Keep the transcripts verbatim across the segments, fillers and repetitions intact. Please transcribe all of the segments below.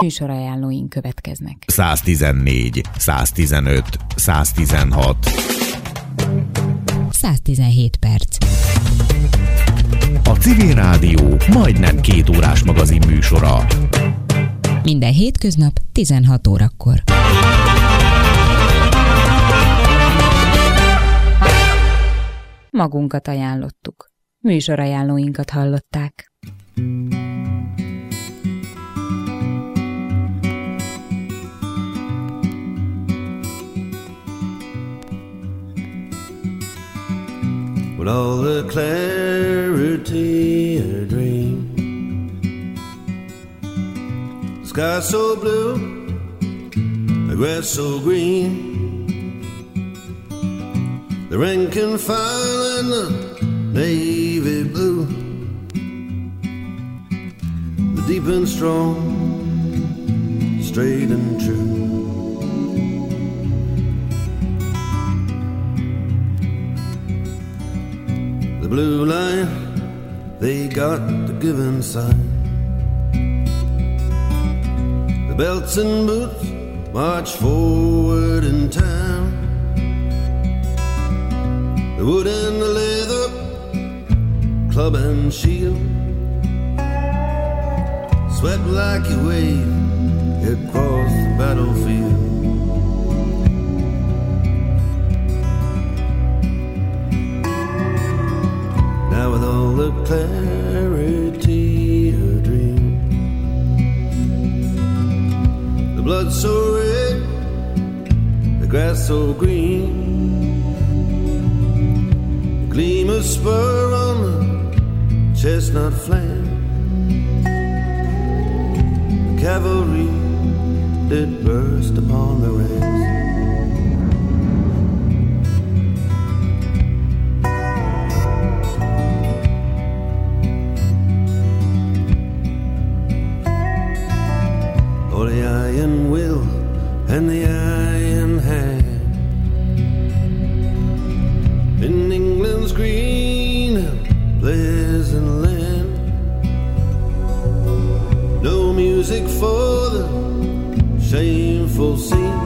Műsorajánlóink következnek. száztizennégy, száztizenöt, száztizenhat. száztizenhét perc. A Civil Rádió majdnem két órás magazin műsora. Minden hétköznap tizenhat órakor. Magunkat ajánlottuk. Műsorajánlóinkat hallották. With all the clarity a dream, sky so blue, the grass so green, the rank and file and the navy blue, the deep and strong, straight and true. The blue line, they got the given sign. The belts and boots march forward in time. The wood and the leather, club and shield, sweat like you wave across the battlefield. Now with all the clarity a dream, the blood so red, the grass so green, the gleam of spur on the chestnut flank, the cavalry did burst upon the ranks. The iron will and the iron hand in England's green and pleasant land. No music for the shameful scene.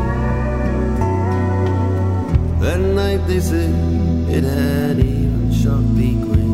That night they said it had even shocked the Queen.